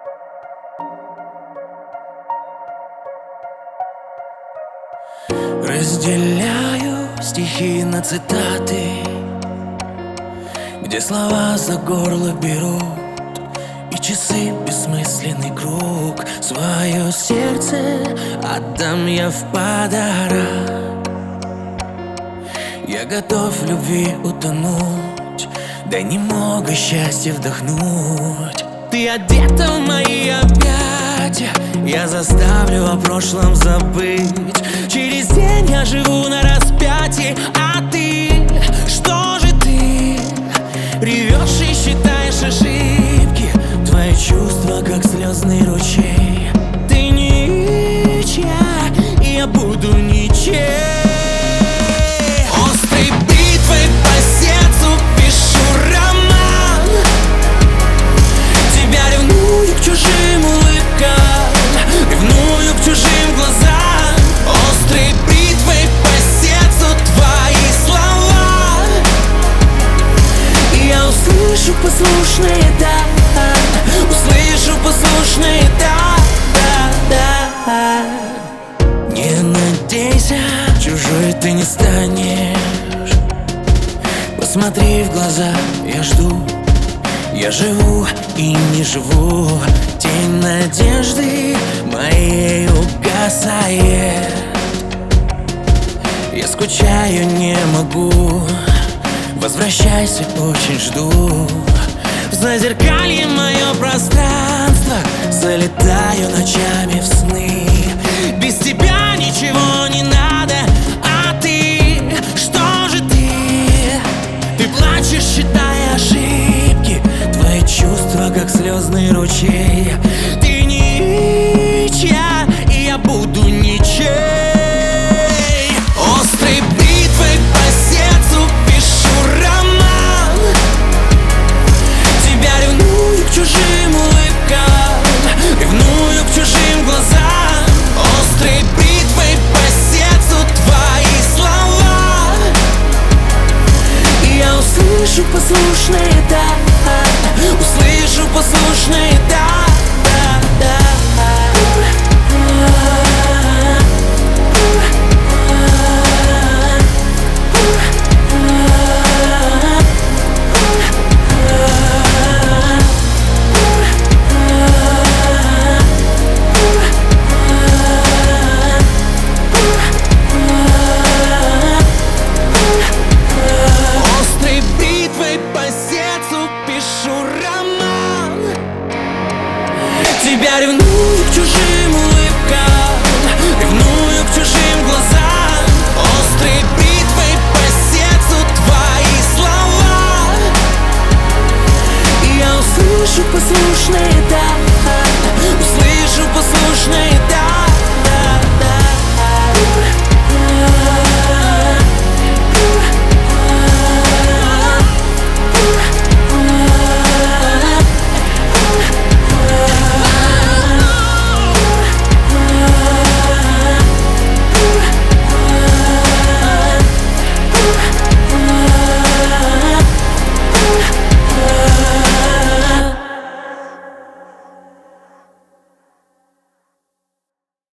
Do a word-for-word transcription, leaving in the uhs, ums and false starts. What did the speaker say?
Разделяю стихи на цитаты, где слова за горло берут, и часы бессмысленный круг. Свое сердце отдам я в подарок. Я готов в любви утонуть, дай немного счастья вдохнуть. Ты одета в мои объятия, я заставлю о прошлом забыть. Через день я живу на распятии, а ты, что же ты? Ревешь и считаешь ошибки, твои чувства как слезный ручей. Ты ничья, и я буду ничей. Острой бритвой по сердцу пишу роман. Тебя ревную к чужим улыбкам, ревную к чужим глазам. Острой бритвой по сердцу твои слова, и я услышу послушные «да», услышу послушные «да, да, да». Не надейся, чужой ты не станешь. Посмотри в глаза, я жду, я живу и не живу. Тень надежды моей угасает. Я скучаю, не могу, возвращайся, очень жду. В зазеркалье мое пространство, залетаю ночами в сны. Без тебя ничего не надо, а ты, что же ты? Ты плачешь, считая ошибки, твои чувства как слезный ручей. Ты ничья, и я буду ничей. Острой бритвой по сердцу пишу роман. Тебя ревную к чужим улыбкам, ревную к чужим глазам. Острой бритвой по сердцу твои слова, и я услышу послушные «да», услышу послушные «да, да, да». Тебя ревную к чужим улыбкам, ревную к чужим глазам. Острой бритвой по сердцу твои слова, и я услышу послушные «да».